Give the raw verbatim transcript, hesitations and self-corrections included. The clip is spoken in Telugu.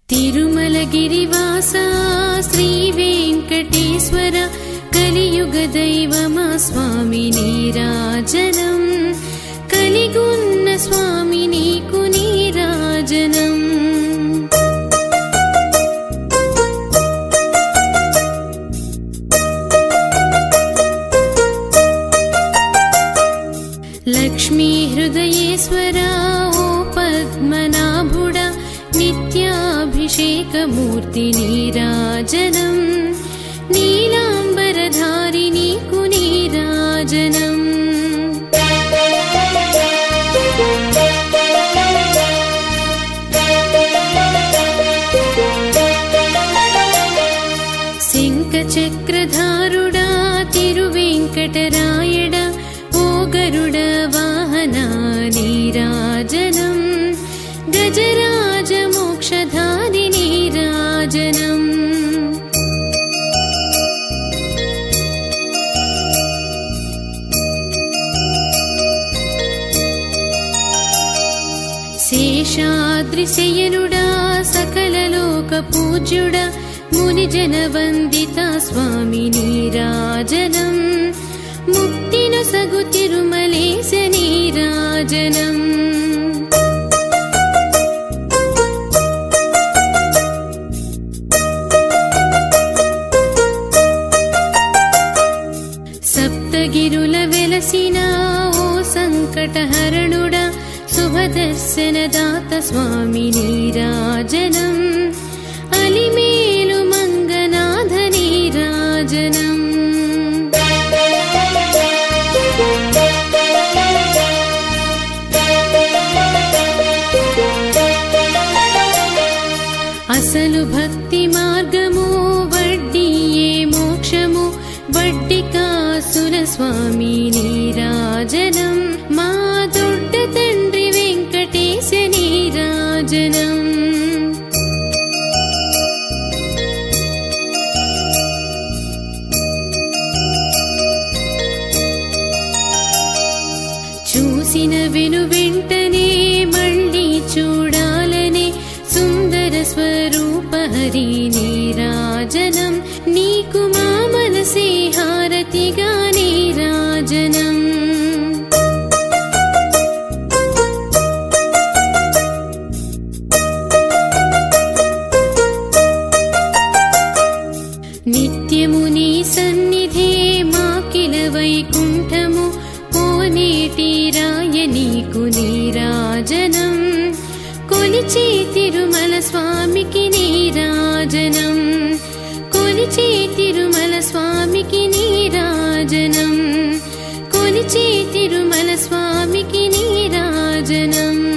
తిరుమలగిరివాసా శ్రీ వెంకటేశ్వర కలియుగ దైవమా స్వామి నీరాజనం కలిగున్న స్వామి నీకు నీరాజనం లక్ష్మీ హృదయేశ్వరా ఓ పద్మనాభుడా నిత్యాభిషేకమూర్తి నీరాజనం నీలాంబరధారి నీకు నీరాజనం శంఖచక్రధారుడా తిరువెంకటరాయడా ఓ గరుడ వాహనా నీరాజనం గజరాజ మోక్షధారి నీరాజనం శేషాద్రిశయనుడా సకలలోక పూజ్యుడా మునిజన వందిత స్వామి నీరాజనం ముక్తిను సగు తిరుమలేశ నీరాజనం సప్తగిరుల వెలసిన ఓ సంకటహరణుడా శుభదర్శనదాత స్వామి నీరాజనం అలిమేలు మంగనాథ నీరాజనం అసలు భక్తి మార్గము వడ్డీయే మోక్షము వడ్డికాసుల స్వామి నీరాజనం మా దొడ్డ తండ్రి వెంకటేశ నీరాజనం చూసిన వెను వెంటనే మళ్ళీ చూడాలనే సుందర స్వరూప హరి నీరాజనం నీకు మా మనసే హారతిగా నీరాజనం నిత్యము నీ సన్నిధే మాకిల వైకుంఠము కోనేటి రాయ నీకు నీరాజనం కొలిచే తిరుమల స్వామికి నీరాజనం కొలిచే తిరుమల స్వామికి నీరాజనం కొలిచే తిరుమల స్వామికి నీరాజనం